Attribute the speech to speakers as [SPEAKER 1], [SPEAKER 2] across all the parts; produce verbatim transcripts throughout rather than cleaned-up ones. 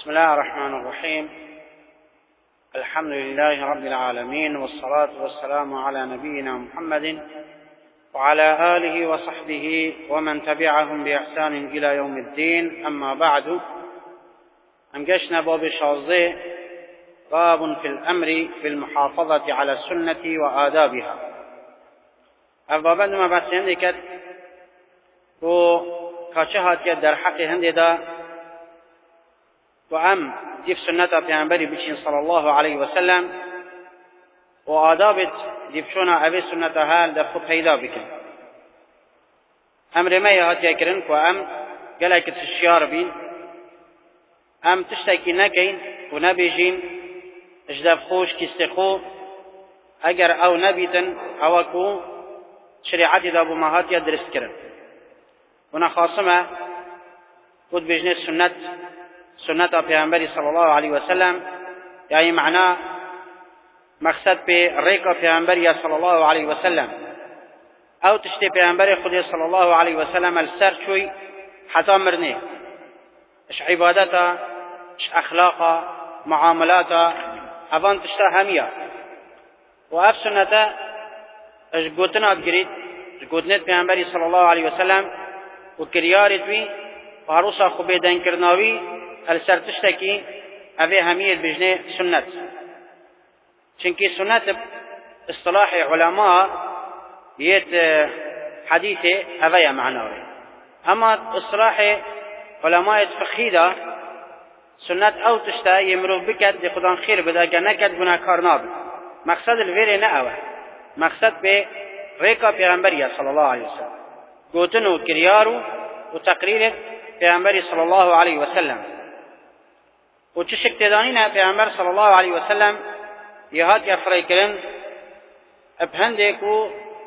[SPEAKER 1] بسم الله الرحمن الرحيم. الحمد لله رب العالمين، والصلاة والسلام على نبينا محمد وعلى آله وصحبه ومن تبعهم بإحسان إلى يوم الدين. أما بعد، أنجشنا باب شازده باب في الأمر بالمحافظة على السنة وآدابها. أبابا ما بس عندك و كاشهات در حق هنده دا و ام دیف سنت پیامبری بچین صلی الله علیه و سلم و آدابت دیفشونا اوی سنت حال در خود پیدا بکن. امر ما هاتیا کرن که ام گلک تشیار بین، ام تشتکی نکین و نبیجین اجدب خوش کستخو اگر او نبیتن او کو شریعتی دا بما هاتیا درست کرن و نخاصمه خود بجنه سنت سنت پیامبری صلی الله علیه و سلم، یعنی معنا مقصد به ریکا پیامبری صلی الله علیه و سلم او تشتی پیامبری خود صلی الله علیه و سلم السر شوی حتی مرنه اش عبادتا اش اخلاقا معاملاتا اوان تشتا همیا و اف سنتا اش گوتنا بگرید گوتنت پیامبری صلی الله علیه و سلم و کریارت بی و هروسا خوبه دن کرناوی السر تشتكي أبي همية بجنة سنة، چونكي سنة اصطلاح علماء يت حديثة أبي معناه، أما اصطلاح علماء فقهيدا سنة أو تشتا يمرو بكت لخدان خير بدا كنكت بنا كارناب مقصد الفير نأوه مقصد به ريكا پیغمبرية صلى الله عليه وسلم قوتنو كريارو وتقرير پیغمبري صلى الله عليه وسلم و چه شکتدانی نه پیامبر صلی الله علیه و سلم یهات یفرای کرن ابهنده کو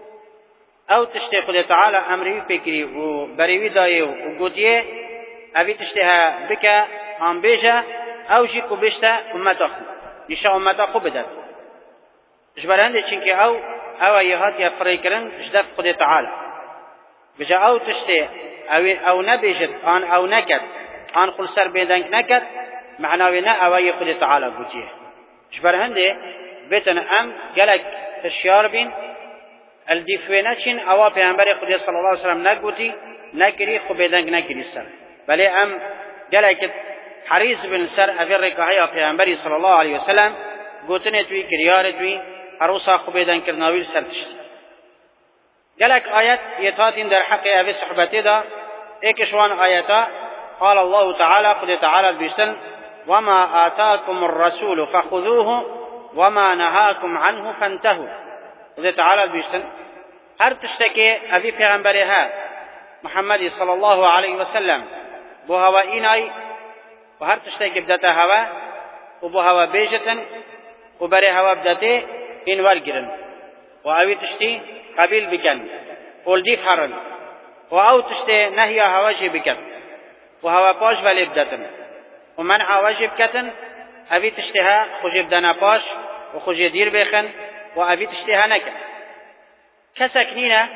[SPEAKER 1] او تشتی خود تعالی امری فکری و بریوی دایه و گوتیه اوی تشتیها بکه هم بیجه او جی کو بیشته امتا خو نیشه امتا خو بدد جبرهنده چنکه او او یهات یفرای کرن جدف خود تعالی بجا او تشتی او نبیجد آن او نکد آن خلصر بیدنگ نکد معناوی نه اوای خود تعالی گوتیه جبر هنده بتن ام گلک تشیار بین الدیفوینه چین اوا پیامبر خود صلی الله علیه وسلم نگوتی نکری خو بیدنگ نکری سر بله ام گلک حریص بن سر اوی رکاحی پیامبری صلی الله علیه وسلم گوتنه توی کریار توی هروسا خو بیدنگ کرناوی سر تشتی گلک آیت یتاتین در حق اوی صحبتی دا ایکشوان آیتا قال الله تعالى خود تعالى بيشتن وما آتاكم الرسول فخذوه وما نهاكم عنه فانتهوا. خود تعالى بيشتن هر تشتكي أبي پیغمبرها محمد صلى الله عليه وسلم بو هوا إناي وهر تشتكي بدتا هوا وبو هوا بيجتن وبري هوا بدته إنوار گرن وأوي تشتي قبيل بكن والديف هرن وأو تشتي نهي هواجي بكن وهوا باش ولی بدتن و منع واجب کتن اوی تشتها خوجب دنا باش و خوج دیر بخن و اوی تشتها نکن کسک نینا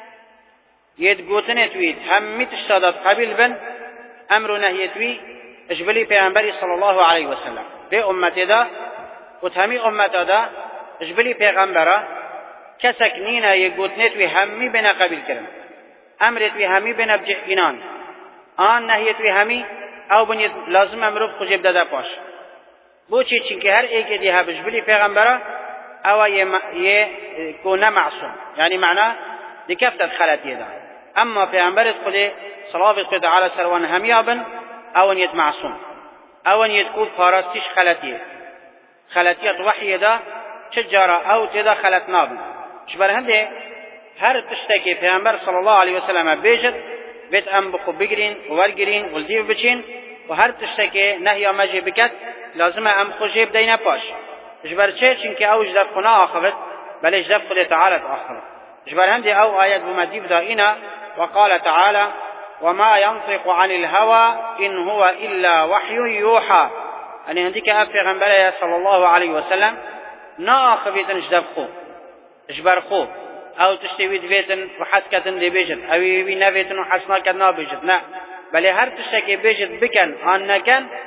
[SPEAKER 1] ید گوتنه توید همی تشتادات قبیل بن امر و نهی توی اجبلی پیغمبری صلی الله علیه و سلم به امتی دا و تهمی امتا دا اجبلی پیغمبره کسک نینا ید گوتنه توی همی بنا قبیل کرن امر توی همی بنا بجه اینان آن نهیت وی همی او بنید لازم امروز خوجب داده پاش بوچی چنکه هر ایک دیها بجبلی پیغمبره او یه کونه معصوم یعنی معنا دکفتت خلطیه دا اما پیغمبرت خود صلاة خود تعالی سروان همیابن او نیت معصوم او نیت کود پاراستیش خلطیه خلطیت وحیه دا چجارا او تیدا خلط نابن شبر هنده هر تشتکی پیغمبر صلی الله علیه وسلم بیجد بيت ام بخو بگرین و ورگرین و دیو بچین و هر تشتکه نهی مجی بکت لازم ام خوشی بدین پاش جبر چه چنکه او جدب خنا آخرت بل جدب خود تعالی آخرت جبر هندی او آیت بمدیب دائنا وقال تعالى وما ينطق عن الهوى إن هو إلا وحي يوحى أني هنديك أب پیغمبر صلى الله عليه وسلم نا آخرتن جدب خو جبر خو او تشتوید ویتن و حس کتن دی بیجد اوی وی نویتن و حسنا کتنا بیجد نه بله هر تشتکی بیجد بکن آن نکن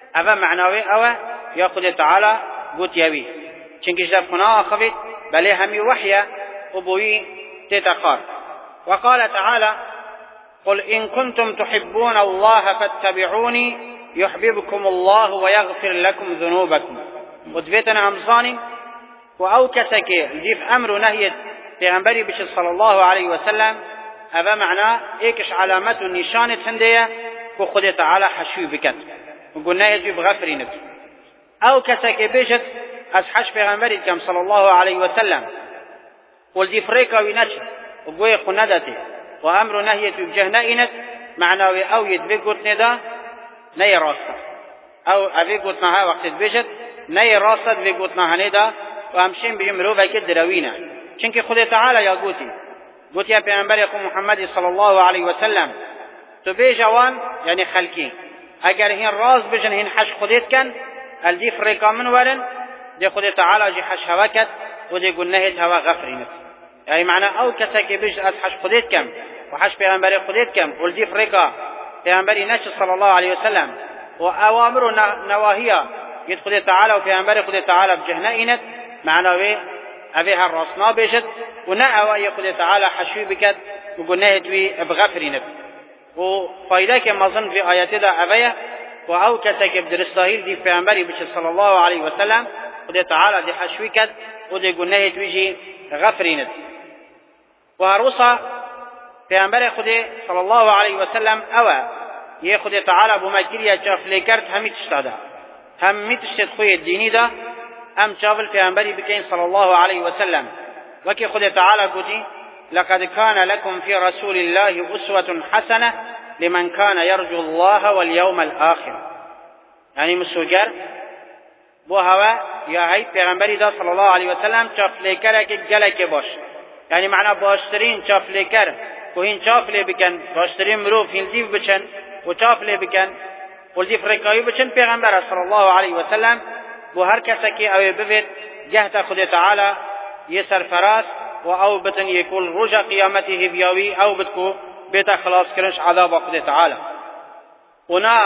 [SPEAKER 1] اوه معناوی اوه یا خود تعالی گوت یوی چنکه جدب خنا آخوید بله همی وحیه و بوی تتقار. وقال تعالى قل إن كنتم تحبون الله فاتبعوني يحببكم الله ويغفر لكم ذنوبكم. وتبيتنا همزاني وأو كسكي لديف أمر نهي پیغمبری بشي صلى الله عليه وسلم هذا معناه ايكش علامات نشانة هندية كو خد تعالى حشوي بكت وقلنا يجب بغفر نبت أو كسكي بيشت أسحش پیغمبری كم صلى الله عليه وسلم والديف ريكا وينشت وقوي قندته وأمر نهي بجهنا إنت معناه أو يدبقوت ندا ني راسته أو أبقوتناها وقت بيشت ني راسته بقوتناها ندا وامشين بجمرو بكت دروينا چونکه خود تعالی یا گوتی گوتی یا پیامبر خود محمد صلی الله علیه و سلم تو به جوان یعنی خلقی اگر هین راز بجن هین حش خودت کن الدی فرقا من ورن دی خود تعالی جی حش هوا کد و دی گناه هوا غفرینت یعنی معنی او کسی که بج از حش خودت کم و حش پیامبر خودت کم و الدی فرقا پیامبری نش صلی الله علیه و سلم و اوامر و نواهیا ید خود تعالی و پیامبر خود تعالی بجهنه اینت معنی أبيها الرصنا بيشت ونأوى يقول تعالى حشوي بكت وقلناه توي بغفر نب وفايداك مظن في آيات دا أبيه وأو كتك بدرستاهيل دي في عمبري بشت صلى الله عليه وسلم قد تعالى دي حشوي كت ودي قلناه تويجي غفر نب وهروسا في عمبري خد صلى الله عليه وسلم أوى يخد تعالى بمكرية جاف ليكرت همي تشتادا همي تشتد خوي الديني دا ام چاول پیامبری بکین صلی الله علیه وسلم وكي خود تعالى قدي لقد كان لكم في رسول الله أسوة حسنة لمن كان يرجو الله واليوم الآخر يعني مسوجر بو هوا يا هاي پیغمبری دا صلی الله علیه وسلم چافلیکر که گلک باش يعني معنى باشترين چافلیکر و هین چافلی بکن باشترين مروف هین دیو بچن و چافلی بکن و دیف رکایی بچن پیغمبر صلی الله علیه وسلم بو هر کسی که او ببید جهت خود تعالی یه سرفراز و او بتن یکول رجا قیامته بیاوی او بتکو بیتا خلاص کرنش عذاب خود تعالی و نا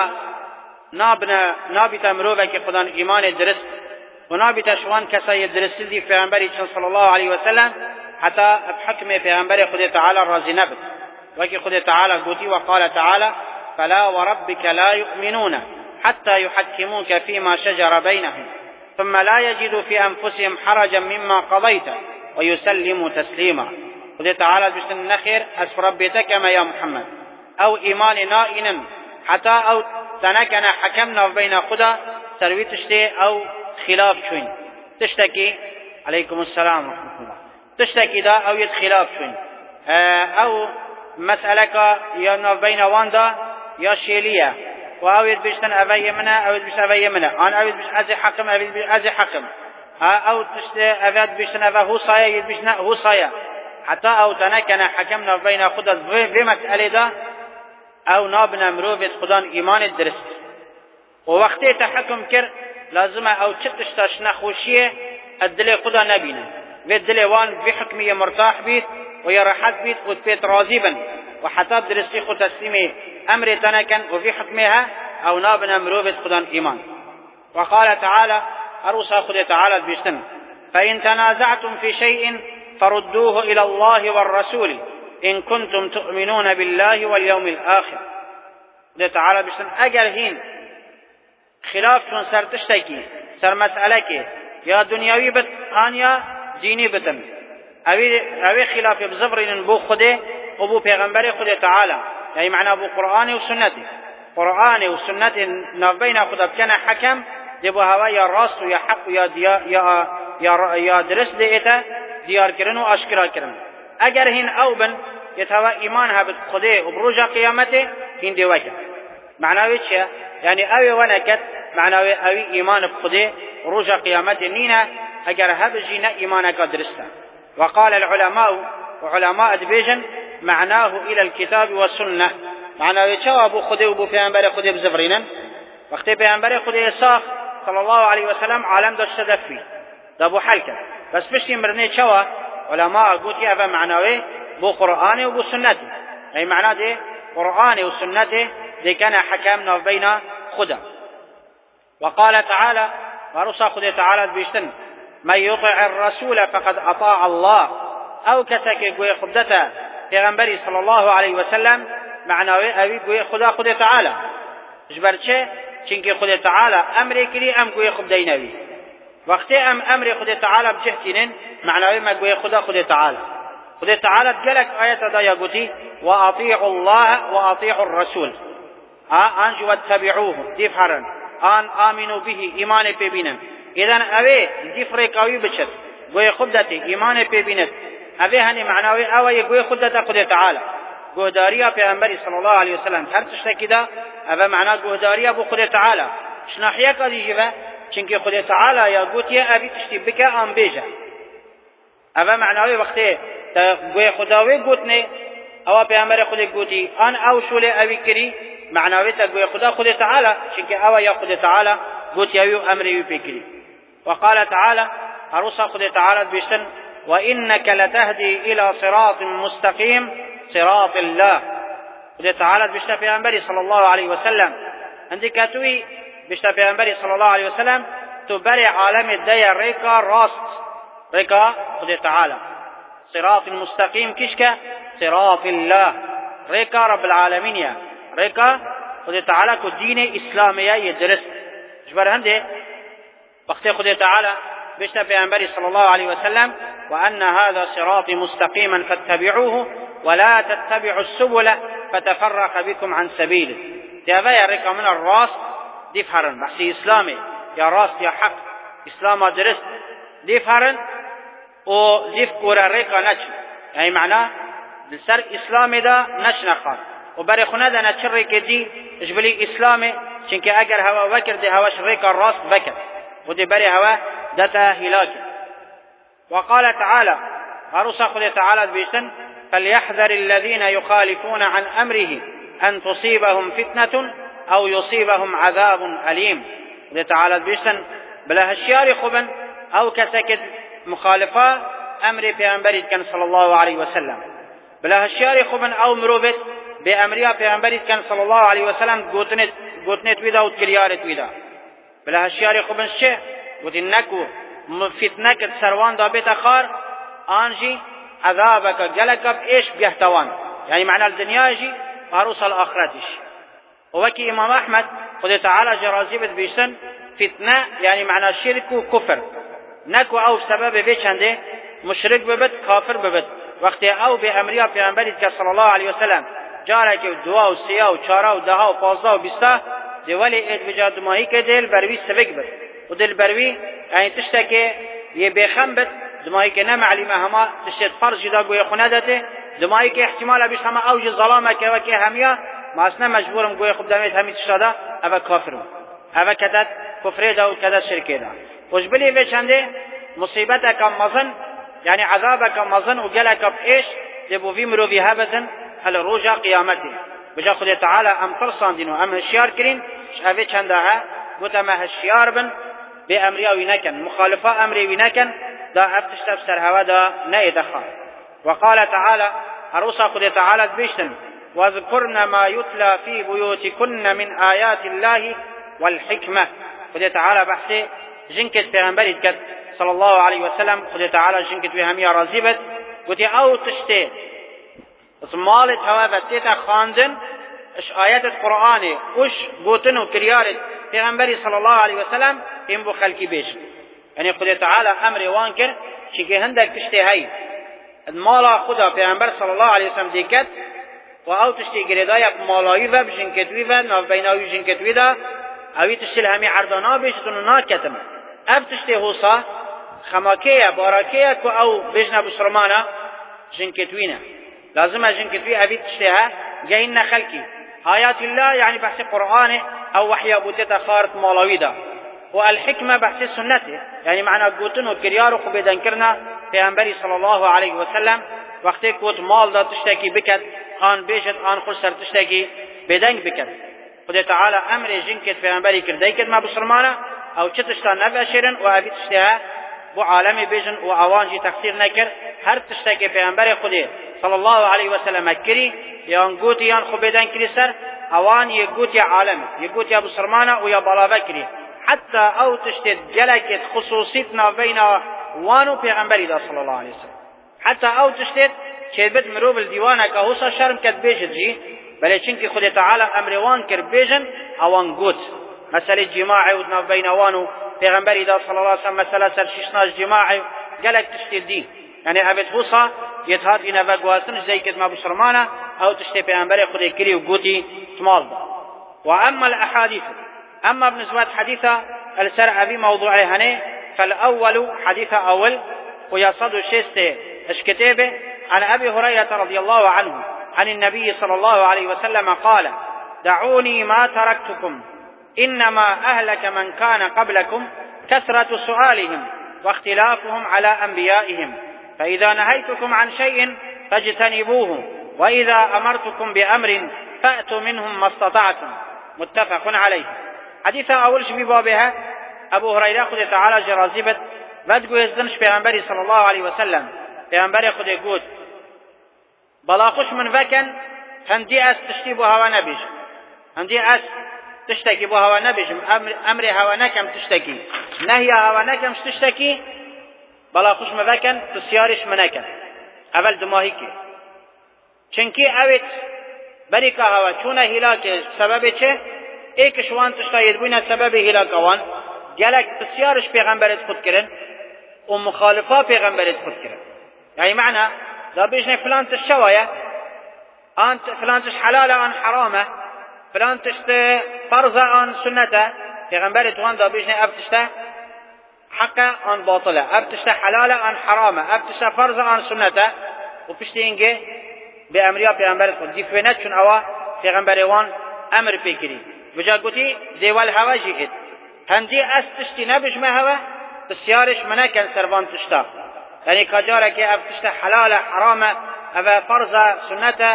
[SPEAKER 1] نابنا نابتا مروفه که خودان ایمان درست و نابتا شوان کسی درست دی پیغمبری چن صلی الله علیه وسلم حتی بحکم پیغمبر خود تعالی راضی نبد وكي خود تعالی قوتي وقال تعالى فلا وربك لا يؤمنون حتى يحكموك فيما شجر بينهم ثم لا يجدوا في أنفسهم حرجا مما قضيت ويسلموا تسليما. خذ تعالى بشتن نخير أسف ربيتك ما يا محمد أو إيمان نائن حتى أو تنكنا حكمنا بين خدا سروي تشتي أو خلاف شوين تشتكي عليكم السلام ورحمة الله تشتكي دا أو يد خلاف شوين أو مسألة يا بين واندا يا شيلية وأويد بيشتن أبي منها أويد بيش أبي منها أنا أويد بيش أزي حكم أويد بيش أزي حكم أو تشتى أبيد بيشتن أبا هو صايا يد بيشنا هو صايا حتى أو تنكنا حكمنا بين خدا في مسألة دا أو نابنا مروفة خدان إيمان الدرس ووقت تحكم كر لازم أو تشتش نخوشية الدلي خدا نبينا في الدلي وان في حكمية مرتاح بيت ويرحت بيت وتبيت راضيبا وحتى درسي خد تسليمي أمر تنكن وفي حكمها أو نابنا مروفة خدان إيمان. وقال تعالى أرسى خد تعالى بيشتن فإن تنازعتم في شيء فردوه إلى الله والرسول إن كنتم تؤمنون بالله واليوم الآخر. خد تعالى بيشتن أجل هين خلاف شون سر تشتكي سر مسألك يا دنيوي بت آنيا ديني بتن أبي أبي خلاف بزفرين بو خده وبو پیغمبر خد تعالى يعني معنى ابو قرآن وسنته قرآن وسنته نبين خدا كان حكم دبو هوا يا راست يا حق يا ديا يا يا يا درس ديتا ديار كرن واشكرا كرن اگر هن او بن يتوا ايمان هبت خده وبروج قيامته هن دي وجه معناه وش يعني اوي ونكت معناه اوي ايمان بخده وروج قيامته نينا اگر هبجينا ايمانك درسته. وقال العلماء وعلماء دبيجن معناه إلى الكتاب والسنة معناه يتشوى أبو خده وابو پیغمبر خده بزفرينا وقت پیغمبر خده ساخ صلى الله عليه وسلم عالم داشت دفي ده ابو حلكة بس بشتي مرنه تشوى علماء قوتي أفا معناه بو قرآن وبو سنته أي معناه ده قرآن وسنته ده كان حكمنا بين خده. وقال تعالى ورسا خذ تعالى بيشتن من يطع الرسول فقد أطاع الله أو كتك قوي خبدته پیغمبری صلی الله علیه و سلم معناوی اوی گوی خدا خود تعالی جبر چه چونکه خود تعالی امر کری ام گوی خود دینوی وقتی ام امر خود تعالی بجهتینن معناوی ما گوی خدا خود تعالی خود تعالی گلک آیت دا یا گوتی و اطیعوا الله و اطیعوا الرسول آنجو واتبعوه دیفرن آن آمنوا به ایمان پیبینن اذن اوی دیفر قوی بچد گوی خود دتی ایمان پیبیند اوی هنی معناوی اوی گوی خود دتا خود تعالی گوداریا پیامبری صلی الله علیه وسلم هر تشتکی دا اوی معنا گوداریا بو خود تعالی شناحیه کدی جبه چونکه خود تعالی یا گوتیه اوی تشتی بکه آن بیجه اوی معناوی وقتی گوی خداوی گوتنه او پیامبر خود گوتی آن او شول اوی کری معناوی تا گوی خدا خود تعالی چونکه اوی یا خود تعالی گوتی اوی امری بکری وقال تعالی هروسا خود تعالی بیشتن وإنك لتهدي إلى صراط مستقيم صراط الله خد تعالى بشتا پیغمبری صلى الله عليه وسلم عندك توي بشتا پیغمبری صلى الله عليه وسلم تبري عالم الدير ريكا راست ريكا خد تعالى صراط مستقيم كشكا صراط الله ريكا رب العالمين يا ريكا خد تعالى كو دين اسلامية يدرس جبر هنده وقت خد تعالى بشتا پیغمبری صلى الله عليه وسلم وأن هذا صراطي مستقيما فاتبعوه ولا تتبعوا السبل فتفرق بكم عن سبيله تابع يريك من الراس دي فرن بحثي إسلامي يا راس يا حق إسلام درست دي فرن و دي فكورا ريكا نج يعني معناه بالسر إسلامي دا نج نخار وبري خنا دا نتشرك دي اجبلي إسلامي چنك اگر هوا وكر دي هواش ريكا الراس بكر ودي بري هوا دتا هلاك وقال تعالى أرسى خذ تعالى بيشتن فليحذر الذين يخالفون عن أمره أن تصيبهم فتنة أو يصيبهم عذاب أليم خذ تعالى بيشتن بلا هشيار خبن أو كسكت مخالفة أمر بأنبريد كان صلى الله عليه وسلم بلا هشيار خبن أو مروبت بأمرها بأنبريد كان صلى الله عليه وسلم قوتنت قوتنت ويدا وتكريارت ويدا بلا هشيار خبن الشيء وتنكو فتنك سروان دابت خار آنجي عذابك جلك بإيش بيهتوان يعني معنى الدنيا يجي عروس الآخرتش ووكي إمام أحمد خذ تعالى جرازيبت بيشتن فتنة يعني معنى شرك وكفر نكو أو سبب بيش عنده مشرك ببت كافر ببت وقت أو بأمريا في أنبريد صلى الله عليه وسلم جارك دعاء وسياء وشارع ودها وفازة وبستا دولي إد بجاد ماهي كدل بروي سبك بت ودل بروي يعني تشتكي يبيخم بت دماغي كنا معلمة هما تشتت فرج دا قوي خنادته دماغي كي احتمال بيش هما اوج ظلامة كوكي هميا ما اسنا مجبورم قوي خب دميت همي تشتادا افا كافر افا كدت كفره دا وكدت شركه دا وجبلي بيش هنده مصيبتك مظن يعني عذابك مظن وقلك بإيش دبو في مروفي هبتن هل روجا قيامته بجا خد تعالى ام ترسان دينو ام هشيار كرين شافي چندها قلت ما هشيار بن بأمريا وينكن مخالفة أمري وينكن دا أفتش تفسر هوا دا نيدخل وقال تعالى أروسا قد تعالى بيشتن واذكرن ما يتلى في بيوتكن من آيات الله والحكمة قد تعالى بحثي جنكت بغنبري كت صلى الله عليه وسلم قد تعالى جنكت بهمية رزيبت قد أو تشتي اسمالت هوا بتيتا خاندن اش آيات القرآن وش قوتنو كريارت پیغمبری صلی الله علیه وسلم این بو خلقی بیش یعنی خدا تعالی امر وان کرد چی هندک تشتی هی مالا خدا پیغمبر صلی الله علیه وسلم دیکت و او تشتی گریدای مالایی و بجنکتوی و ناف بیناوی جنکتوی دا اوی تشتی همی عردانا بیشتون ناکتم اف تشتی حوصا خماکیه باراکیه که او بجنا بسرمانا جنکتوینه لازم جنکتوی اوی تشتی ها جهین خلقی آيات الله يعني بحث قرآنه أو وحي أبوتتا خارط مالويدا والحكمة بحث سنته يعني معنى قوتن وكريار وخبيدان كرنا في أنبري صلى الله عليه وسلم وقت قوت مال دا تشتكي بكت آن بيجت آن خسر تشتكي بدنگ بكت خد تعالى أمر جنكت في أنبري كرديكت ما بسرمانه أو چتشتا نفع شرن وأبي تشتها بو عالم بيجن وعوانجي تقصير نكر هر تشتكي في أنبري خده صلى الله عليه وسلم كري يان قوتي يان خبيدان كري سر اوان يقوتي عالم يقوتي ابو سرمانه ويا بلا بكري حتى او تشتد جلكت خصوصيتنا بين وانو پیغمبری دا صلی الله علیه وسلم حتى او تشتد چه مروب الديوانه که هوسا شرم کد بیجد جی بله چنکی خود تعالی امر وان کر بیجن اوان گوت مسئله جماعی ودنا بین وانو پیغمبری دا صلی الله علیه وسلم مسئله سر ششناش جماعی جلک تشتد دی يعني أبد هوصا يتهاد إنا بقواسن زي كد ما بسرمانة أو تشتي بأنبري خذي كري وقوتي تمال. وأما الأحاديث أما بالنسبة حديثة السرع بموضوع هني فالأول حديث أول ويصد الشيست اشكتابه عن أبي هريرة رضي الله عنه عن النبي صلى الله عليه وسلم قال دعوني ما تركتكم إنما أهلك من كان قبلكم كثرة سؤالهم واختلافهم على أنبيائهم فإذا نهيتكم عن شيء فاجتنبوه وإذا أمرتكم بأمر فأتوا منهم ما استطعتم متفق عليه. حديث أول شبي بابها أبو هريرة خذ تعالى جرازبت بدقو يزدنش بأنبري صلى الله عليه وسلم بأنبري خذ يقول بلا خش من فكن هندي أس تشتي بها ونبج هندي أس تشتكي بها ونبج أمر, أمر هوا نكم تشتكي نهي هوا نكم تشتكي بلا خوش مذکن تسیارش منکن اول دماهی که چنکی اوید بری که هوا چونه هلاک سبب چه ایکش وان تشتاید بوینه سبب هلاک وان گلک تسیارش پیغمبرت خود کرن و مخالفا پیغمبرت خود کرن یعنی معنی دا بیشنه فلان تشوایه انت فلان تش حلاله ان حرامه فلان تشت فرضه ان سنته پیغمبرت وان دا بیشنه افتشته حقا ان باطله ابتشته حلاله ان حرامه ابتشته فرض ان سنته و پشتینگه به امریا پیغمبر خود دیفنت چون اوا پیغمبر وان امر بکری بجا گوتی دیوال هوا جیت هندی استشتی نبجمه هوا بسیارش منکن سروان تشتا یعنی کجاره که ابتشته حلاله حرامه او فرض سنته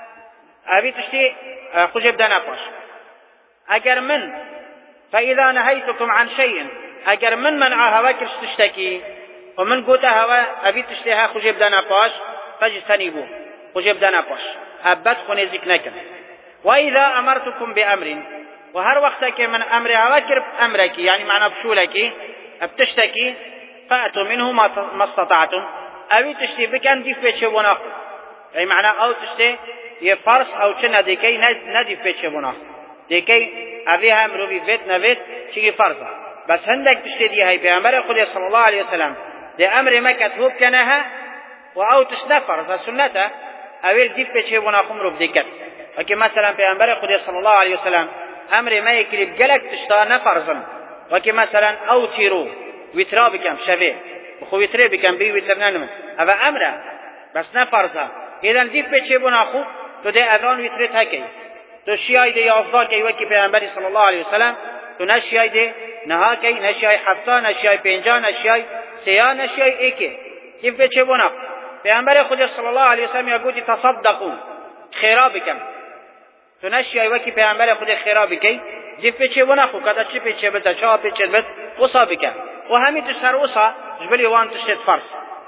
[SPEAKER 1] ابی تشتی خوش بدن اپاش اگر من فاذا نهيتكم عن شيء اگر من منع هوا کرش تشتکی و من گوته هوا ابی تشتیها خوجه بدن پاش فاجتنبوه خوجه بدن پاش ابد خونه ذکر نکن و اذا امرتكم بامر و هر وقت که من امر هوا کرب امرکی یعنی معنی بشولکی ابتشتکی فاتوا منه ما استطعتم ابی تشتی بکن دیف پیچه بناخ یعنی معنی او تشتی یه فرس او چه ندیکی ندیف پیچه بناخ دیکی ابی هم رو بی ویت نویت چیگی فرضه بس هندك تشتدي هاي پیغمبر خدا صلى الله عليه وسلم ده امر ما كتبوب كنها و او تشنفر فسنته اول ديف بچه وناخم رو بدكت وكي مثلا پیغمبر خدا صلى الله عليه وسلم امر ما يكرب جلك تشتا نفرزن وكي مثلا او تيرو ويترا بكم شبه وخو ويترا بكم بي ويترنن هذا امره بس نفرزه اذا ديف بچه وناخو تو ده اذان ويترت هكي تو شيای ده یافدار که وکی پیغمبر صلی الله علیه وسلم تو نشیای ده نها کی نشیای هفتا نشیای پنجا نشیای سیا نشیای ایکی کیف به چه بنا پیغمبر خدا صلی الله علیه وسلم یگوتی تصدقوا خیرا بکم تو نشیای وکی پیغمبر خدا خیرا بکی کیف به چه بنا خو کدا چی به چه بتا چا به چه بت وصا بکم و همین تشر وصا جبلی وان تشت فرض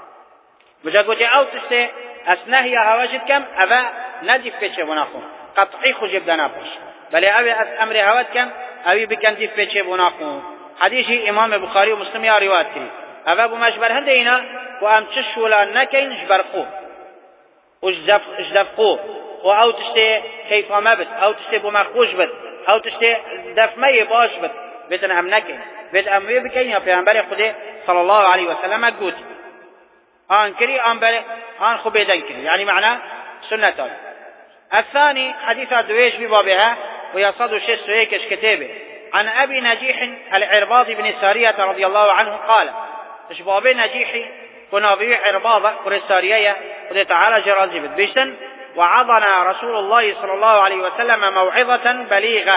[SPEAKER 1] بجا گوتی او تشت اسنهی هواجت کم اوا ندیف به چه بنا خو قطعی خو جب دنا باش بله اوی از امر هوات کم اوی بکن دیف به چه بنا خو حدیث امام بخاری و مسلم یا روایت کړي اوی بو مشبر هند اینا و ام تشولا نکین جبر خو وجدف جدف خو و او تشته کیف ما بت او تشته بو مخوش بت او تشته دف می باش بت بتن هم نکین بت امر بکین یا پیامبر خدا صلی الله علیه و سلم گفت آن کری آن بر آن خو بدن کری یعنی معنی سنت. الثاني حديث دويش ببابها ويصد شيء سويكش كتابه عن أبي نجيح العرباض بن سارية رضي الله عنه قال تشبابي نجيحي كنا في عرباضة قرسارية قد تعالى جرازبت بيشتن وعظنا رسول الله صلى الله عليه وسلم موعظة بليغة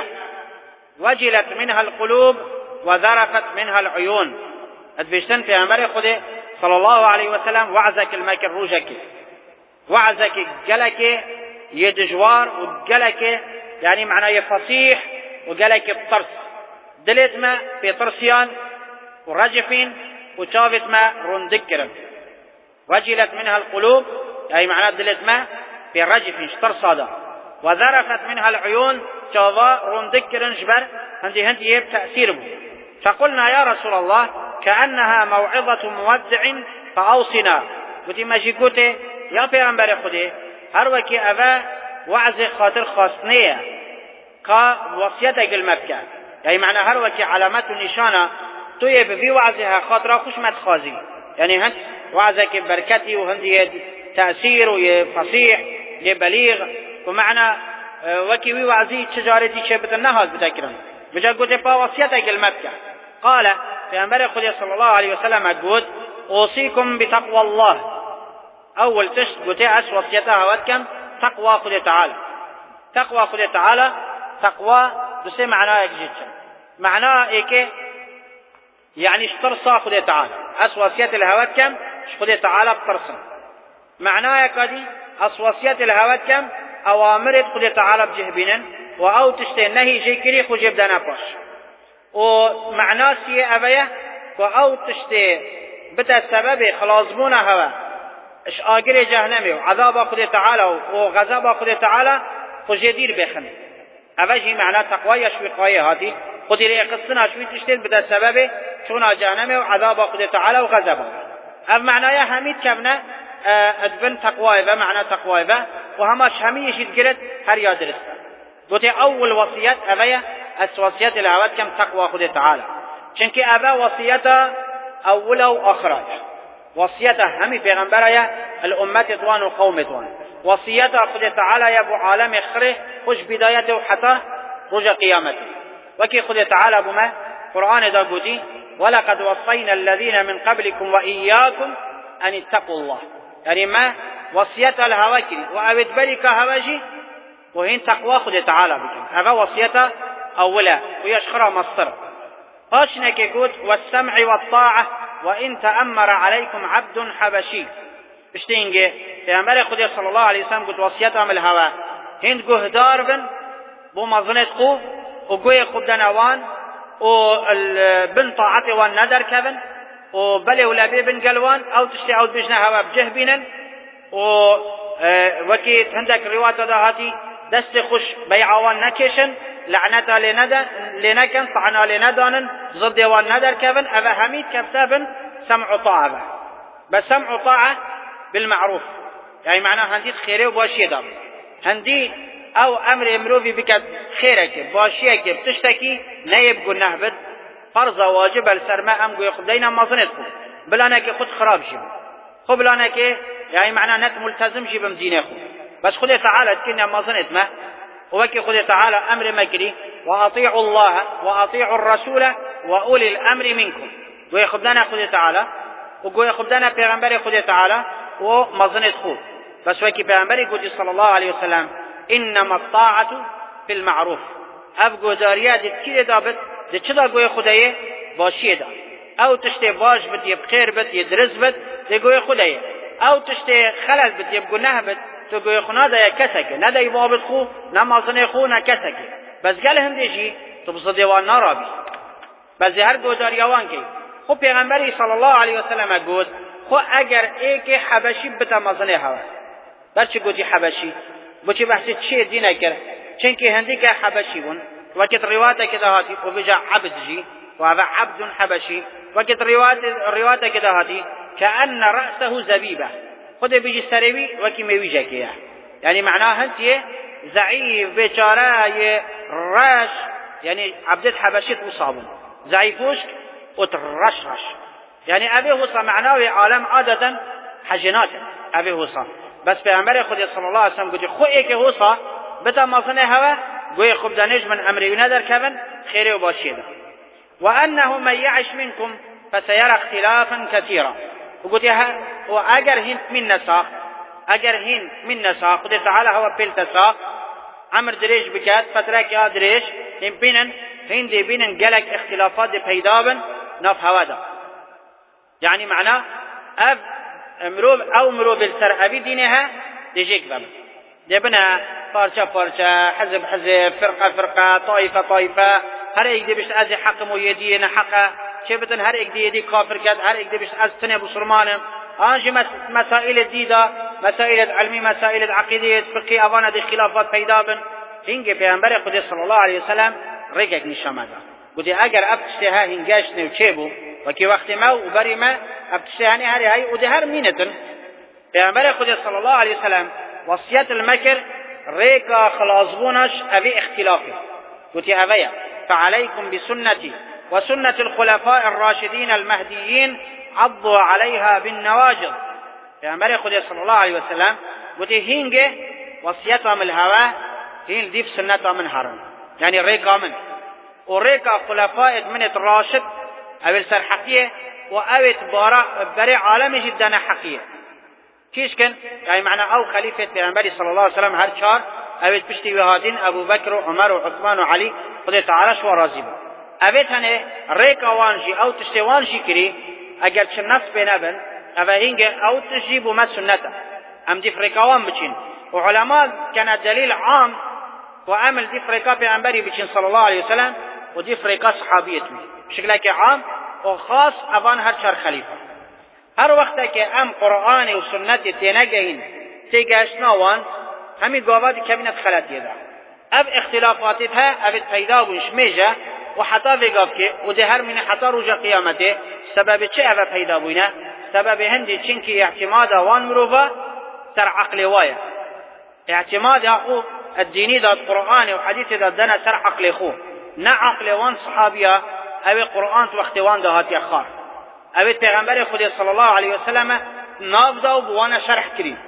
[SPEAKER 1] وجلت منها القلوب وذرفت منها العيون بيشتن في أمر خده صلى الله عليه وسلم وعزك المكر روجك وعزك جلك يدجوار وقالك يعني معناه فصيح وقالك بطرس دلت ما في طرسيان ورجفين وشافت ما رندكرا وجلت منها القلوب يعني معناه دلت ما في رجفين شطرصادا وذرفت منها العيون شافا رندكرا جبر هندي هندي يب تأثير بو فقلنا يا رسول الله كأنها موعظة مودع فأوصنا. قلت ماشي قلت يا پیغمبر خدا هر وکی اوه وعظ خاطر خاصنیه که وصیت اگل مبکه، یعنی معنی هر وکی علامت و نشانه توی بفی وعظها خاطره خوش متخازی، یعنی هند وعظه که برکتی و هندی تأثیر و یه فصیح یه بلیغ و معنی وکی وی وعظی تجارتی چه بتن نهاز بتکرن بجا قلت پا وصیت اگل مبکه. قال پیغمبر خدا صلی الله علیه وسلم قلت اوصيكم بتقوى الله. اول تشت قلت اس وصيتها واتكم تقوى خدا تعالى. تقوى خدا تعالى تقوى بسي معناه جدا معناه ايه يعني اشترصا خدا تعالى اس وصيت الهوات كم خدا تعالى بترسم معناه كدي اس وصيت الهوات كم اوامر خدا تعالى بجهبنا واو تشتي نهي جيكري خو جبدنا باش ومعناه سي ابيه واو تشتي بتا سبب خلاصبون هوا اش آگر جهنمی و عذاب خود تعالی و غضب خود تعالی خود جدیر بخن. اوجی معنی تقوی شویقای هاتی خودی لی قصنا شوی تشتید بتا سبب چون جهنمی و عذاب خود تعالی و غضب. اف معنی همید کبنه ادبن تقوی و معنی تقوی و و همش همیشید گرد هر یاد درست. دوتی اول وصیت اوه اس وصیت الهوات کم تقوی خود تعالی چنکه اوه وصیت اول و آخرت وصيته همي پیغمبر يا الامه توان و قوم توان وصيته خد تعالى يا ابو عالم خره خوش بدايته حتى رجع قيامته وكي خد تعالى بما قرآن دا قدي ولقد وصينا الذين من قبلكم وإياكم أن اتقوا الله يعني ما وصيته الهواكري وأبد بريك هواجي وهين تقوى خد تعالى بكم هذا وصيته أولا ويشخر مصر قاشنك قد والسمع والطاعة وإن تأمر عليكم عبد حبشي اشتينجي پیغمبر خدا صلى الله عليه وسلم قلت وصيته من الهوا هند گهدار بن بو مظنت خوب و گوی خوب دنوان و بن طاعت وان ندر كبن و بلي ولابي بن قلوان او تشتي عود بجنا هوا بجه بينن و وكيت هندك روات دهاتي دست خوش بيعوان نكشن لعنتا لنكن طعنا لندانن ضد وان ندر كبن أبا حميد كفتابن سمع طاعة بس سمع طاعة بالمعروف يعني معناه هندي خيره وباشيه دام هندي او امر امروفي بك خيرك باشيك بتشتكي نايب قلناه بد فرض واجب السرماء ام قوي خدينا ما ظنتكم بلانك خد خراب شي خب بلانك يعني معناه نت ملتزم شي بمدينه خو بس خذ تعالى كنا ما ظنت ما وكي خذ تعالى امر مكري واطيعوا الله واطيعوا الرسول واولي الامر منكم ويخدنا خذ تعالى ويخدنا پیغمبر خذ تعالى وما ظنت خو بس وكي پیغمبر قد صلى الله عليه وسلم انما الطاعه في المعروف ابغو داريات كده دابت ده چدا گوی خدایه باشیه دا او تشته باش بد یب خیر بد یدرز بد ده گوی خدایه او تشته خلل بد یب گناه بد تو گوی خنا دا کسکه نه دا بابت خو نه مازن خو نه کسکه بس گل هم دیجی تو بصدیوان نارابی بس هر گوداریوان کی خو پیغمبر صلی الله علیه و سلم گفت خو اگر ایک حبشی بتا مازن هوا برچ گوتی حبشی بچی بحث چه دینه کرد چنکی هندی که حبشی بون وكت روايته كده هاتي وبجا عبد جي وهذا عبد حبشي وكت روايته روايته كده هاتي كأن رأسه زبيبة خد بيجي سريبي وكي ميويجا كيا يعني معناه انت زعيف بيچاره راش يعني عبد حبشي وصابون زعيفوش وترش رش يعني ابي هو معناه عالم عادة حجنات ابي هو بس پیغمبر خدا صلی الله علیه و سلم گفت خو ایک هو بتا مصنع هوا گوی خوب دانش من امری ندر کبن خیره و باشیده و انه من یعش منکم فسيرى اختلافا كثيرا وقلت و اگر هند من نساق اگر هند من نساق خد تعالى هو بيل تساق عمر دريش بكات فترك يا دريش هم بينن هند بينن جلك اختلافات پیدابن نف هوادا يعني معناه اب امرو او امرو بالسر ابي دينها ديجيك بابا دبنا پارچه پارچه حزب حزب فرقه فرقه طائفه طائفه هر یک دیبش از حق مو یدی نه حق چه بدن هر یک دی کافر کرد هر یک دیبش از تنه بسرمان آنج مسائل دیدا مسائل علمی مسائل عقیده فقهی اوان دی خلافات پیدا بن اینگه پیامبر خدا صلی الله علیه و سلم رگک نشامد قلت اگر ابتشتها هنگاشتني وچيبو وكي وقت ما وبري ما ابتشتهاني هاري هاي ودي هر مينتن پیغمبر خدا صلى الله عليه وسلم وصية المكر ريكا خلاصبونش ابي اختلافي قلت ابيا فعليكم بسنتي وسنة الخلفاء الراشدين المهديين عضوا عليها بالنواجذ پیغمبر خدا صلى الله عليه وسلم قلت هنگه وصيتها من الهواء هين ديف سنتها من هرم يعني ريكا من وريكا خلفاء من الراشد او السرحقية او اتبارا بري عالم جدا حقية كيش كان يعني معنى او خليفة پیغمبر صلى الله عليه وسلم هر چار او پشتی وهادين ابو بكر وعمر وعثمان وعلي خدا تعالى شو راضي با او تنه ريكا وانجي او تشتي وانجي كري اگر چه نفس بنبن او هنگه او تجيبوا ما سنته ام دي فريكاوان بچين وعلماء كان دليل عام وعمل دي فريكا پیغمبري بچين صلى الله عليه وسلم ودي فريقا صحابية بشكل عام وخاص ابان هر چار خليفة هر وقت که ام قرآن و سنت تنگهین تیگشناوان همین گاوادی کبینت خلطیه ده اب اختلافاتها اب پیدا بونش میجه و حتا وگاف که و ده هر من حتا روژا قیامته سبب چه اب پیدا بونه سبب هندی چنکی اعتماد وان مروفا سر عقل وایا اعتماد اخو الديني ذات قرآن وحديث ذات دنا سر عقل خو نا عقل وان صحابيا او قرآن تو اختوان دهات يخار او پیغمبر خدا صلى الله عليه وسلم نافذا و بوانا شرح كريم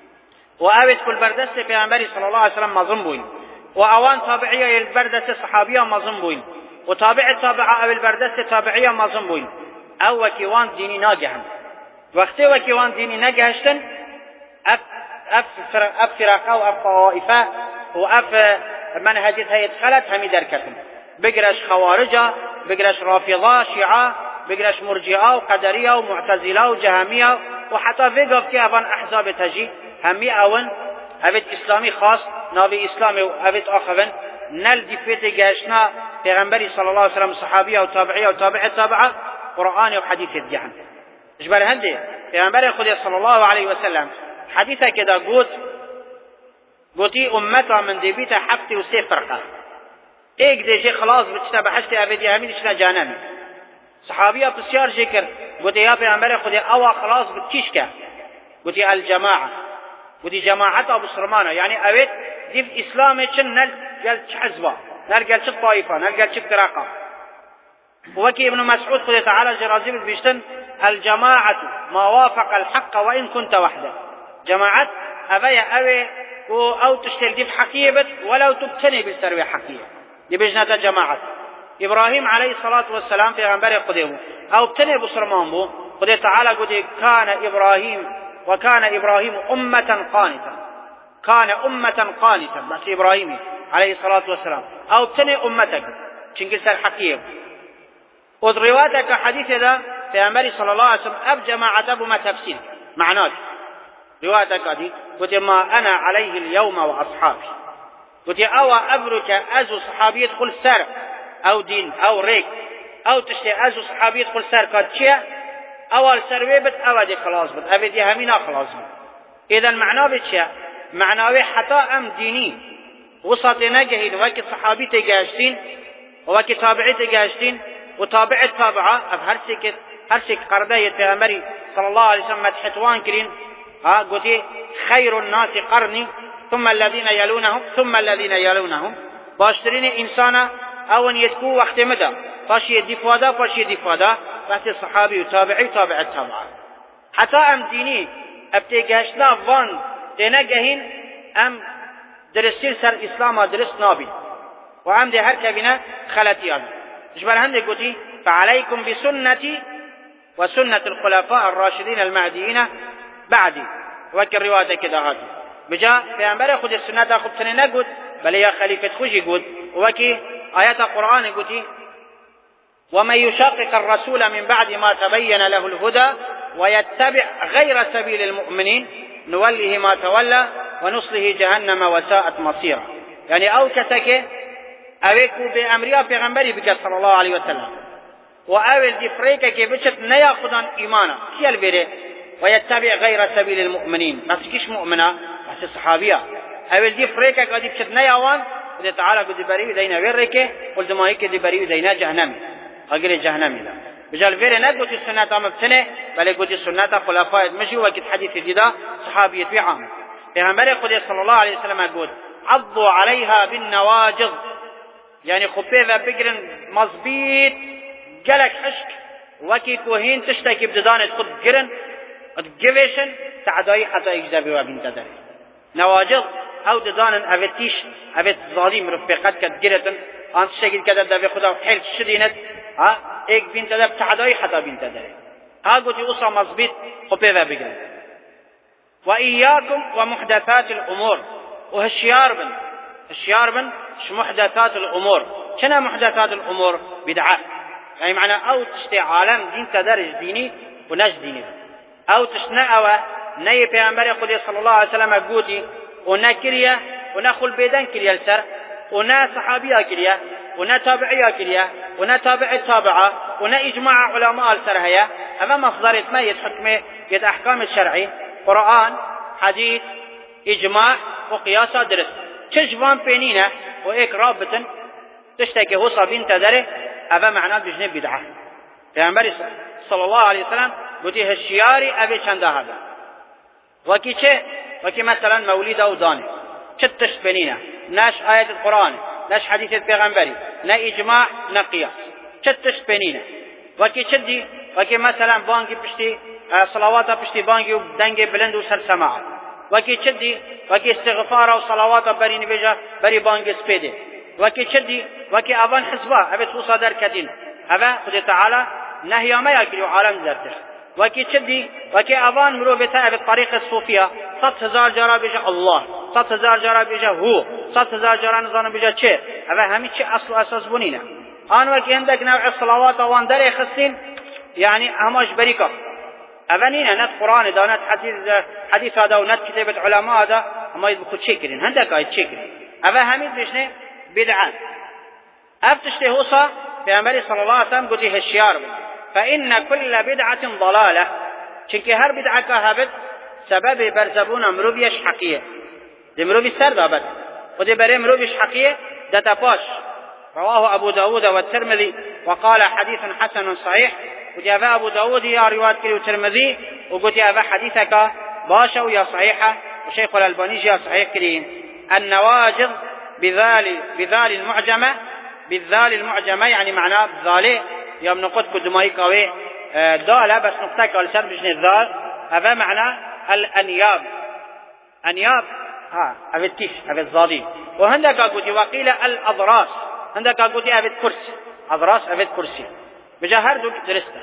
[SPEAKER 1] و او كل بردست پیغمبر صلى الله عليه وسلم مظلم بوين و اوان تابعية البردست صحابية مظلم بوين و تابع تابعة او البردست تابعية مظلم بوين او وكيوان ديني ناجحن وقت وكيوان ديني ناجحشتن اب اب اب فراقه و اب طوائفه و اب منهجتها يدخلت همي دركتن بقرش خوارجة بقرش رافضة شيعة بقرش مرجئة وقدرية ومعتزلة وجهمية وحتى فيقف كي أبان أحزاب تجي همي أون أبت إسلامي خاص نابي إسلامي وأبت آخرين نل دي فيتي جاشنا پیغمبري صلى الله عليه وسلم صحابية وتابعية وتابعة تابعة قرآن وحديث الدعم إجبال هندي پیغمبري خدي صلى الله عليه وسلم حديثة كده قوت قوتي أمتا من دي بيتا حفتي وسيف فرقة ایک دیجه خلاص بچنا بحشت ابدی همین اشنا جانمی صحابیه بسیار ذکر گوتی یا پیامبر خدا اوا خلاص بتکیش که گوتی الجماعه گوتی جماعت ابو سلمانه یعنی اوید دیف اسلام چن نل قال حزبه نل قال چه طائفه نل قال چه فرقه وكي ابن مسعود خدا تعالى جرازي بيشتن الجماعه ما وافق الحق وان كنت وحده جماعه ابي اوي او تشتل ديف حقيبه ولو تبتني بالسروي حقيقه دي بجنة جماعة إبراهيم عليه الصلاة والسلام في غنبري قديه أو ابتني بصرمان بو قديه تعالى قديه كان إبراهيم وكان إبراهيم أمة قانتا كان أمة قانتا بس إبراهيم عليه الصلاة والسلام أو ابتني أمتك شنكل سر حقيقه وذرواتك حديث ذا في غنبري صلى الله عليه وسلم أب جماعة أبو ما تفسير معناك روايتك هذه قلت ما أنا عليه اليوم وأصحابي قلت أو أبرك أزو صحابي يدخل سر أو دين أو ريك أو تشتي أزو صحابي يدخل سر قد شيء أول سروي بت أو دي خلاص بت أبدي همينا خلاص بت إذا معناه بتشيء معناه حتى أم ديني وسطنا جهين وكي صحابي تجاشتين وكي تابعي تجاشتين وتابع التابعة أفهرسك هرسك قرداء التغمري صلى الله عليه وسلم مدحتوان كرين ها قلت خير الناس قرني ثم الذين يلونهم ثم الذين يلونهم باشترين إنسانا أون يتكو وقت مدى فاشي دفادا فاشي دفادا بحث الصحابي وتابعي وتابع التابعة حتى أم ديني ابتقاشنا فان دينا جهين أم درسين سر إسلام درس نابي وأم دي هر كبنا خلاتيان جبال هندي قلتي فعليكم بسنتي وسنة الخلفاء الراشدين المهديين بعدي وكر رواية كده هاتي بجاء في أنبار خد السنة أخذ سنة نقود بل يا خليفة خوشي قود وكي آيات القرآن قلتي ومن يشاقق الرسول من بعد ما تبين له الهدى ويتبع غير سبيل المؤمنين نوله ما تولى ونصله جهنم وساءت مصيرا يعني أو كتك أويكو بأمريا في غنبري بك صلى الله عليه وسلم وأول دي فريكا كي بشت نياخدان إيمانا كي البيري ويتبع غير سبيل المؤمنين بس كيش مؤمنة بس الصحابية أول دي فريكا قد بشت نياوان خدا تعالى قد بريء دينا ورك والدمائك دي بريء دينا جهنم أجر جهنم لا بجال فير نقول السنة مبتنة بل يقول السنة خلفاء مشي وقت حديث جدا صحابي في عام پیغمبر خدا صلى الله عليه وسلم يقول عضوا عليها بالنواجذ يعني خبيه بقرن مظبيط جلك حشك وكي كوهين تشتكي بددان تخد قرن تجيبشن تعداي حتى يجذبي وابن تدري نواجذ او ددان افتيش افت ظالم رفقات كتجرتن انت شكل كذا دبي خدا حيل شدينت ها ايك بنت دب تعداي حتى بنت تدري ها قلت اوصى مظبيط خبيه بقرن وإياكم ومحدثات الأمور وهالشيار بن الشيار بن محدثات الأمور شنو محدثات الأمور بدعة يعني معنى أو تشتي عالم دين تدرج ديني وناش ديني أو تشنأوا نية پیغمبر خدا صلى الله عليه وسلم قوتي ونا كريا ونا خل بيدان كريا السر ونا صحابيا كريا ونا تابعيا كريا ونا تابع التابعة ونا إجماع علماء السر هيا أما مصدر ما يتحكمه يد أحكام الشرعي قرآن حديث إجماع وقياس درس تشفان بينينا وإيك رابطا تشتكي هو صابين تدري أبا معناه بجنب بدعة پیغمبر صلى الله عليه وسلم قلتي هالشياري أبي چنده هذا وكي چه وكي مثلا مولد أو داني چتش بينينا ناش آية القرآن ناش حديث البيغمبري نا إجماع نا قياس چتش بينينا وكي چدي وكي مثلا بانجي بشتي صلوات بشتي بانجي ودنجي بلند وسر سماع وكي چدي وكي استغفار وصلوات بري نبيجا بري بانجي سبيدي وكي چدي وكي أبان حزبا أبي توصى در كدين أبا خد تعالى نهي ما يكريو عالم درتش وكي چدي وكي أبان مرو بتا أبي الطريق الصوفية صد هزار جرى بيجا الله صد هزار جرى بيجا هو صد هزار جرى نظام بيجا چه أبا همي چه أصل أساس بنينا آن وكي عندك نوع الصلوات وان در خصين يعني هماش بريكا أبنينا نت قرآن دا نت حديث حديث هذا ونت كتابة علماء هذا هم يبقوا تشكرين هندك أي تشكرين أبا هميد بيشنه بدعة أفتشته هوصا بأمر صلى الله عليه وسلم قلت هالشيار فإن كل بدعة ضلالة چونك هر بدعة كهبت سبب برزبون مروبيش حقية دي مروبي سر دابت ودي بري مروبيش حقية دتباش رواه أبو داود والترمذي وقال حديث حسن صحيح ودي أبا أبو داود يا رواية كري والترمذي وقلت أبا حديثك باشا ويا صحيحة وشيخ الألباني يا صحيح كريم النواجذ بذال بذال المعجمة بالذال المعجمة يعني معناه بذالي يوم نقول كدمائي قوي دالة بس نقطة قال سر بجن الذال هذا معناه الأنياب أنياب ها هذا التيش هذا الظالي وهندك قلت وقيل الأضراس هندك قلت هذا الكرسي أضراس هذا الكرسي بجهر دوك درسته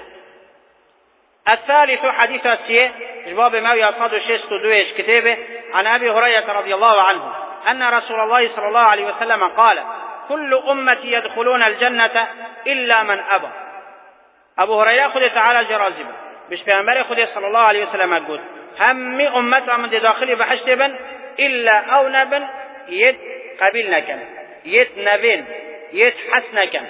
[SPEAKER 1] الثالث حديث السيء جباب ما يصاد الشيخ دويش كتابه عن أبي هريرة رضي الله عنه أن رسول الله صلى الله عليه وسلم قال كل أمتي يدخلون الجنة إلا من أبى أبو هريرة خذ تعالى الجرازب مش بيعمر خذ صلى الله عليه وسلم يقول هم أمة من داخل بحشتبن إلا أو نبن يد قبلنك يد نبين يد حسنك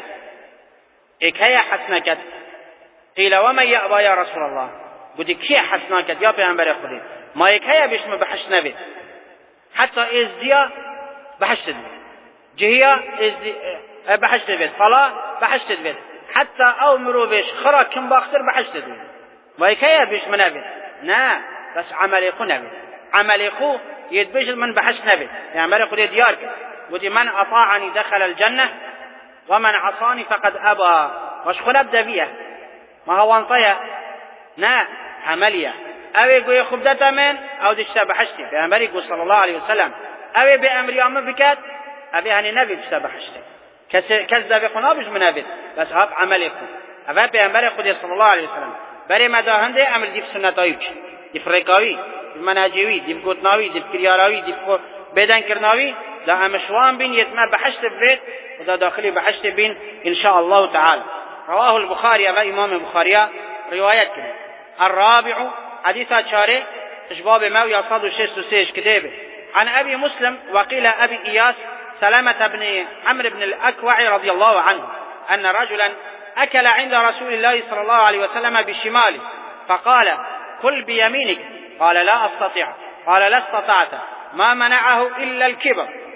[SPEAKER 1] إك هي حسنك قيل ومن يأبى يا رسول الله قلت كي حسنك يا بيعمر خذ ما إك هي بيش ما بحش نبي حتى إزديا بحش نبي جهية بحش نبي صلاة بحش نبي حتى أو مروبش خرا كم باختر بحش نبي ما إك هي بيش منبي نا بس عملي خو نبي عملي خو يدبش من بحش نبي يعني مرة قد ديارك ودي من أطاعني دخل الجنة ومن عصاني فقد أبى وش خل أبدأ بيه ما هو انطيا نا عملية أو يقول يخب دتا من أو دشتا بحشتي بأمر يقول صلى الله عليه وسلم أو بأمر يوم بكات أبي هني نبي دشتا بحشتي كذا بقنا بش منابد بس هاب عمليكم أبي بأمر يقول صلى الله عليه وسلم بري مدى هندي أمر دي في سنة طيبش دي فريقاوي دي مناجوي دي بقوتناوي دي بكرياراوي دي بدن كرناوي دا أمشوان بين يتما بحشت بيت ودا داخلي بحشت بين إن شاء الله تعالى رواه البخاري أبا إمام البخاري رواية كده الرابع حديث شارع إشباب ماوي أصاد الشيس وسيش كتابه عن أبي مسلم وقيل أبي إياس سلامة بن عمرو بن الأكوع رضي الله عنه أن رجلا أكل عند رسول الله صلى الله عليه وسلم بشماله فقال كل بيمينك قال لا أستطيع قال لا استطعت ما منعه إلا الكبر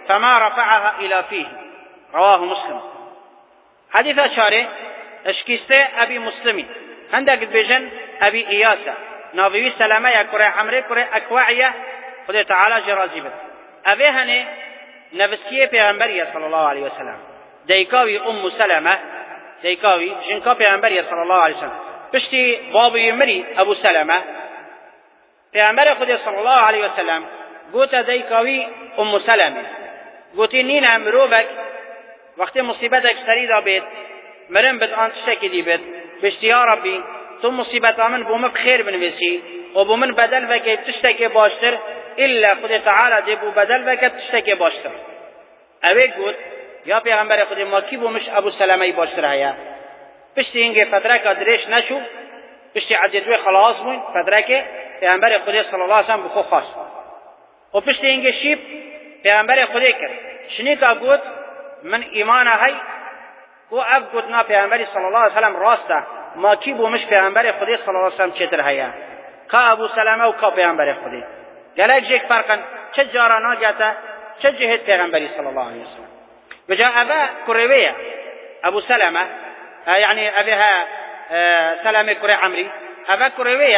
[SPEAKER 1] فما رفعها إلى فيه رواه مسلم. حديث شارع اشكيسته أبي مسلمي عندك بيجن أبي إياسة ناوي سلامة يا كره عمري كره أكواعية خدا تعالى جرازي بد أبي هني نفسكيه پیغمبریه صلی الله علیه وسلم دیکاوی ام سلمه دیکاوی جنکا پیغمبریه صلی الله علیه وسلم پشتی بابی مری ابو سلمه پیغمبر خدا صلی الله علیه وسلم گوت دیکاوی ام سلمه گوتی نین امروبک وقتی مصیبتک سریدا بید مرم بد آن تشتکی دی بید پشتی یا ربی تو مصیبت آمن بوم بخیر بنویسی و بومن بدل وکی تشتکی باشتر إلا خدا تعالى دبو بدل وكت تشتكي باشتر اوه قد يا پیغمبر خدا ما كيبو مش ابو سلمي باشتر هيا پشتی انگه فتره که درش نشو پشتی عددوه خلاص بوين فتره که پیغمبر خدا صلی الله علیه وسلم بخو خاص و پشتی انگه شیب پیغمبر خدا کرد شنی که قد من ایمان هی و اف قد نا پیغمبر صلی الله علیه وسلم راسته ما كيبو مش پیغمبر خدا صلی الله علیه وسلم چتر هيا که ابو سلمه و که پیغمبر خدا قالك جيك فرقا شجارا ناجاتا شجهت پیغمبري صلى الله عليه وسلم وجاء أبا كروية أبو سلمة يعني أبيها سلمة كري عمري أبا كروية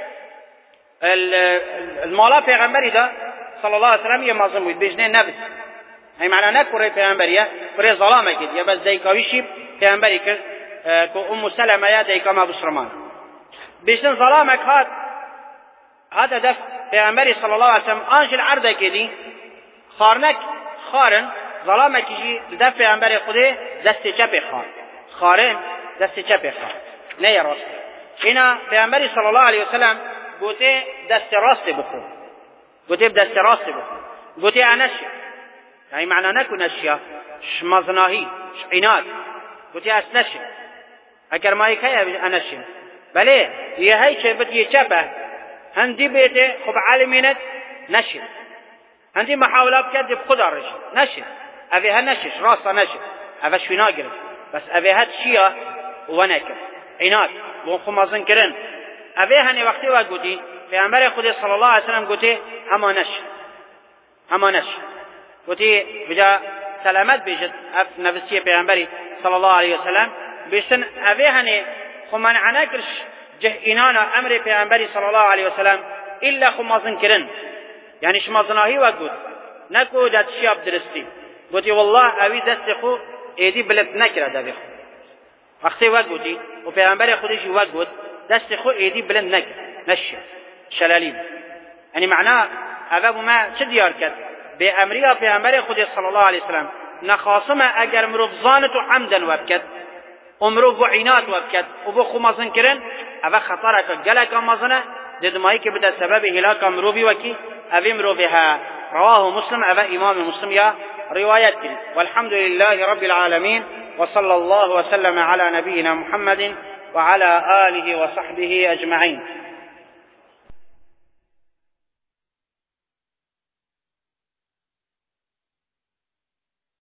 [SPEAKER 1] المولا پیغمبري ده صلى الله عليه وسلم يمازم ويد بجنين نفس أي معنى نكري پیغمبرية كري ظلامة كد يبس ديكاوي شيب پیغمبري كد كو أم سلمة يا ديكا ما بسرمان بجنين ظلامك هات هذا دف پیغمبری صلی الله علیه وسلم آنجل عرضه کردی خارنک خارن ظلامه کیجی دف پیغمبر خدا دست چپ خار خارن دست چپ خار نه یا راست اینا پیغمبری صلی الله علیه وسلم گوته دست راست بخور گوته دست راست بخور گوته انش یعنی معنی نکن اشیا شمزناهی شعناد گوته اسنش اگر ما یک هی انش بله یه هی چه بدی چپه هندي بيته خب علمينت نشر هندي محاولات كذب خدا رش نشر أبيها نشش راسا نشر أبى شو ناقر بس أبيها شيا ونكر عناد وخمازن كرن أبيها ني وقتي وقودي في عمر خدا صلى الله عليه وسلم قوتي هما نشر هما نشر قوتي بجا سلامت بيجت أف نفسية في عمر صلى الله عليه وسلم بيشن أبيها ني خمان عناكرش جه اینانا امر پیامبری صلی الله علیه وسلم الا خمازن کرن یعنی شمازناهی وقود نکو داد شیاب درستی گوتی والله اوی دست خو ایدی بلد نکرد دوی خو وقتی وقودی و پیامبر خودشی وقود دست خو ایدی بلد نکرد نشه شلالیم یعنی معنا اوه ما چه دیار کرد به امریا پیامبر خودی صلی الله علیه وسلم نخاصمه اگر مروف زانت و عمدن وبکد امروف و عینات وبکد و بو خمازن کرن اوه خطره که گلک آمازنه ددمایی که بده سبب هلاک مروبی وکی اوه مروبها رواه مسلم اوه امام مسلم یا روایت کرد والحمد لله رب العالمين وصلى الله وسلم على نبينا محمد وعلى آله وصحبه أجمعين.